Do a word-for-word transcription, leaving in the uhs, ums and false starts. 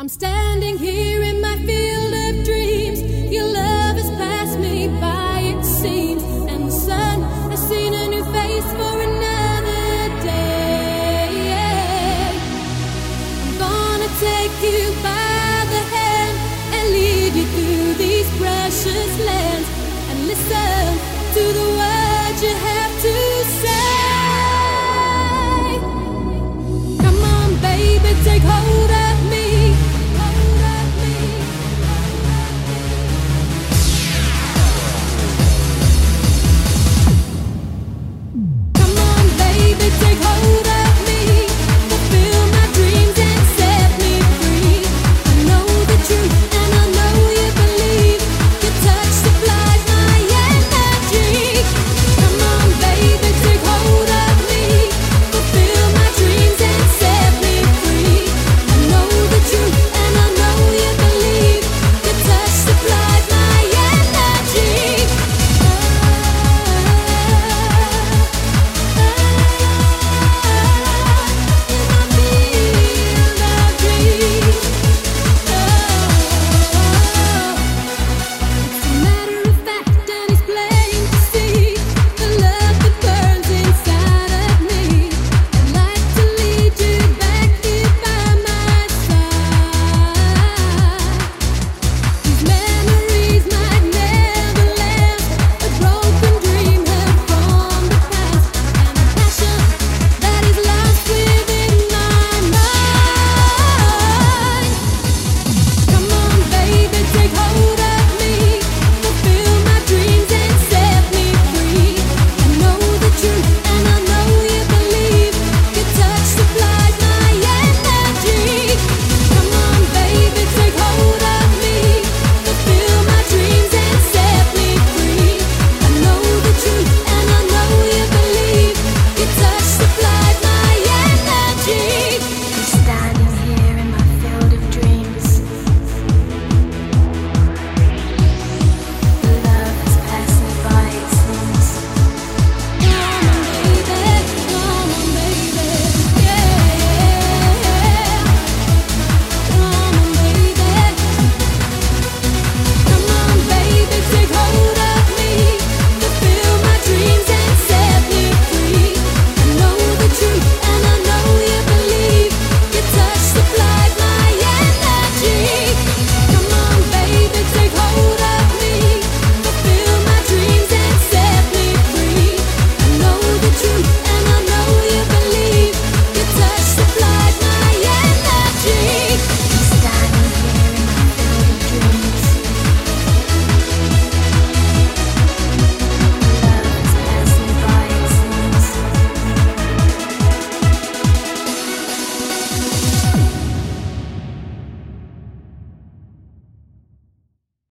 I'm standing here in my field of dreams. Your love has passed me by, it seems, and the sun has seen a new face for another day. I'm gonna take you by the hand and lead you through these precious lands, and listen to the words you have to